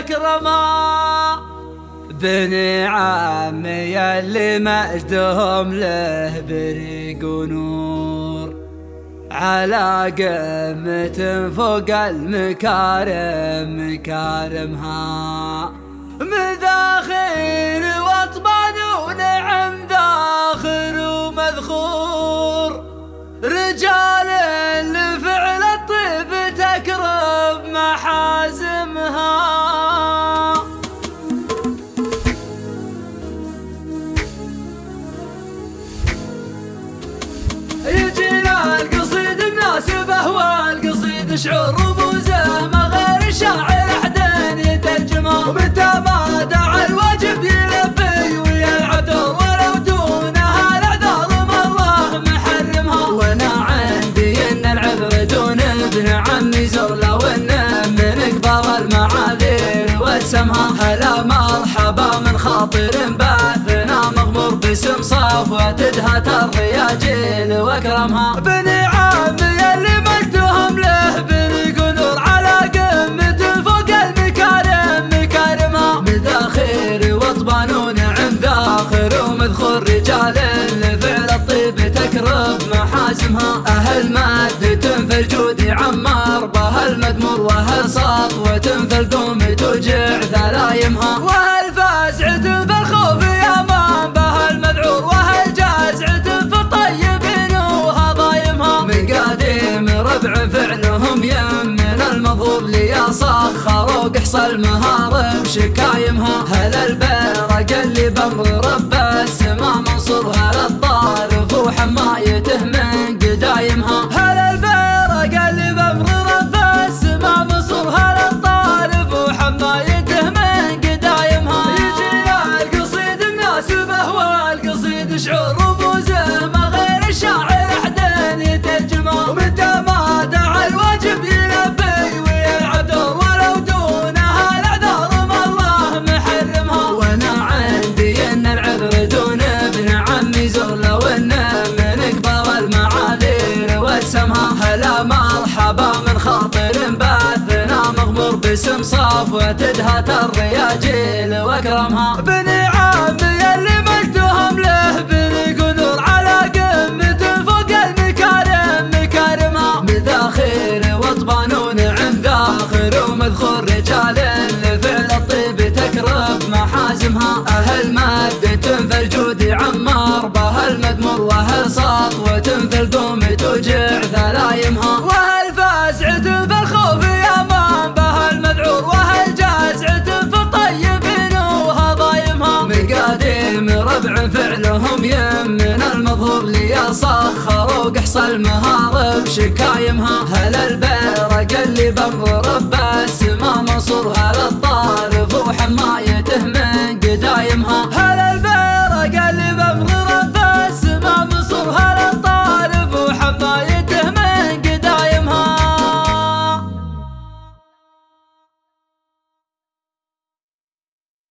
وأكرما. بني عمي اللي مجدهم له بريق ونور، على قمة فوق المكارم مكارمها. مذاخير واطبان ونعم ذاخر ومذخور، رجال لفعل الطيب تكرم محازمها. يجينا القصيد مناسبه والقصيد شعور رموزه ما غير الشاعر احدين يترجمه. ومتى ما دعا الواجب يلبي ويعذر، ولو دونها الاعذار ما الله محرمها. وانا عندي ان العذر دون ابن عمي زر، لو ان من قبل المعاذير واسمها. هلا مرحبا من خاطر باثنا مغمور باسم صفوة تدهت الرياجيل واكرمها. بني عمي اللي مجدهم له بريق ونور، على قمة فوق المكارم مكارمها. مذاخير واطبان ونعم ذاخر ومذخور، رجال لفعل الطيب تكرم محازمها. اهل مادة في الجود عمار بها المدمور، واهل سطوة في القوم توجع ثلايمها. واهل فازعة في الخوف امان بها المذعور، واهل جازعة في الطيبين وهضايمها. من قديم ربع فعلهم يمن المظهور، ليا صخر وقحص المهارم شكايمها. هل البرق اللي بمر رب السما منصور، هل الطارف وحمايته من قدايمها. هل البرق اللي بمر رب السما منصور، هل الطارف وحمايته من قدايمها. يجينا القصيد مناسبه والقصيد شعور رموزه ما غير الشاعر احدين يترجمه. ومتى ما دعا الواجب يلبي ويعذر، ولو دونها الاعذار ما الله محرمها. وانا عندي ان العذر دون ابن عمي زر، لو ان من قبل المعاذير واسمها. هلا مرحبا من خاطر باثنا مغمور باسم صفوة تدهت الرياجيل واكرمها. بني عمي اللي مجدهم له بريق ونور، على قمة فوق المكارم مكارمها. مذاخير واطبان ونعم ذاخر ومذخور، رجال لفعل الطيب تكرم محازمها. اهل مادة في الجود عمار بها المدمور، واهل سطوة في القوم توجع ثلايمها. واهل فازعة في الخوف امان بها المذعور، واهل جازعة في الطيبين وهضايمها. من قديم ربع فعلهم يمن المظهور، ليا صخر وقحص المهارم شكايمها. هل البرق اللي بمر رب السما منصور، هل الطارف وحمايته من قدايمها. هل البرق اللي